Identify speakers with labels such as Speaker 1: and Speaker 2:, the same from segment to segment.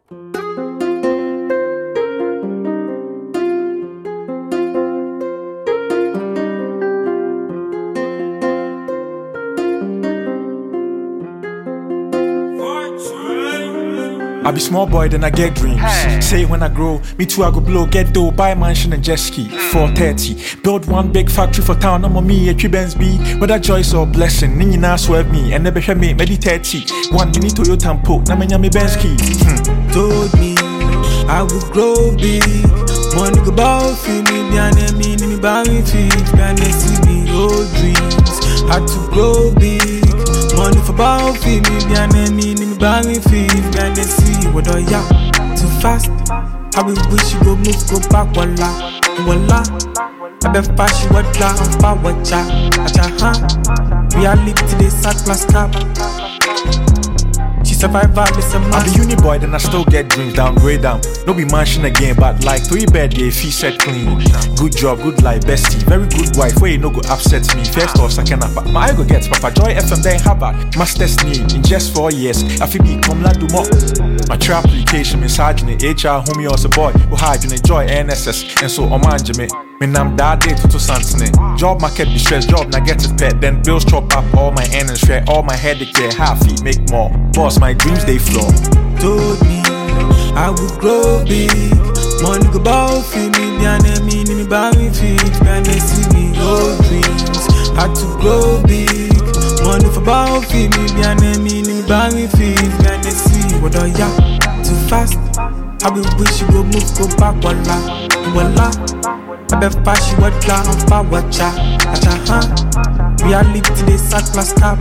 Speaker 1: I be small boy, then I get dreams. Hey. Say when I grow, me too I go blow, get dough, buy mansion and jet ski. 430, build one big factory for town. I'm on me, a Benz B. Whether choice or blessing, Nini na swerve me, and never hear me, meditate. 1 mini Toyota Tampo, na menya me Benz key.
Speaker 2: Told me I would grow big. Money go bow, feel me, me buy me feet, see me old dreams. Had to grow big. Money for bow, feel me, buy me feet, see what do ya? Too fast. I will wish you go move, go back, voila. I bet fast you what la, power cha, reality they sack plus cap. Survival is a man.
Speaker 1: I'm the uni boy, then I still get dreams, downgrade down. No be mansion again, but like 3 bed, yeah, feet set clean. Good job, good life, bestie, very good wife. Where you no go upset me. First or second up, my ego gets Papa Joy FM then Harvard. Master's need in just 4 years. I feel be come land do more. My trap application, misogyny, HR, homie, or a boy who hide and enjoy NSS, and so on me. Me nam da day to Santine. Job market be stressed, job na get it pet. Then bills chop up all my earnings, share all my headache, yeah, half feet make more. Boss, my dreams they flow.
Speaker 2: Told me I would grow big. Money go bow, feel me, buy me feet, see me old dreams. Had to grow big. Money for bow, feel me, buy me feet, see what do ya? Too fast. I will wish you go move, go back, voila. I bet fast you what la, power cha, reality they sack plus cap.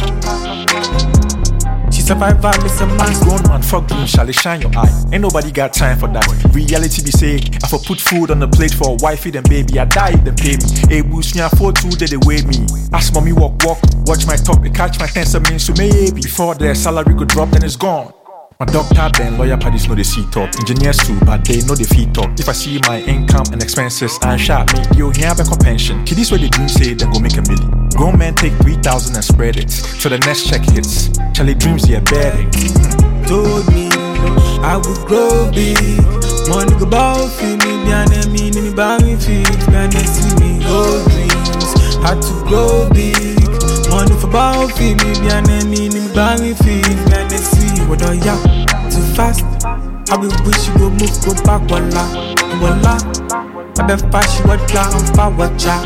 Speaker 2: She survival is a man.
Speaker 1: Grown man, fuck dreams, shall they shine your eye? Ain't nobody got time for that. Reality be say, I for put food on the plate for a wifey then baby, I die then pay me. Hey boost me, I 4-2 they weigh me. Ask mommy walk, watch my top, it catch my 10 means so maybe. Before their salary go drop, then it's gone. My doctor then lawyer parties know the see talk. Engineers too, but they know the fee talk. If I see my income and expenses, I shot me. Yo, here have a pension. Kiddies where they dream say then go make a million. Grown men take 3,000 and spread it. So the next check hits. Charlie dreams yeah bedding.
Speaker 2: Told me I would grow big. Money go bow, feel me, buy me feet, see me old dreams. Had to grow big. Money for bow, feel me, buy me feet, see what do ya? Too fast. I will wish you go move, go back, voila. I bet fast you what la, power cha,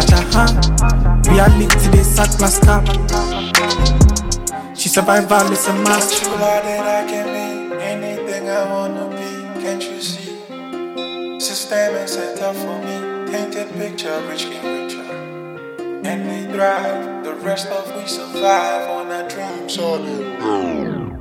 Speaker 2: reality they sack plus cap. She survival is a must.
Speaker 3: True that I can be anything I wanna be. Can't you see? System is set up for me. Painted picture, rich get richer. And they thrive. The rest of we survive on our dreams all in.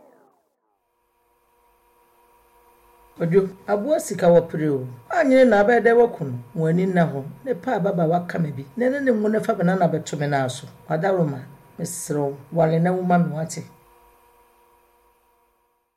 Speaker 4: Ojo abuo sika wo preo anyere na abede wakunu wani na ho ne pa baba waka me bi ne ne mu ne fa banana beto me na so adaroma mesro wale na wuma me wate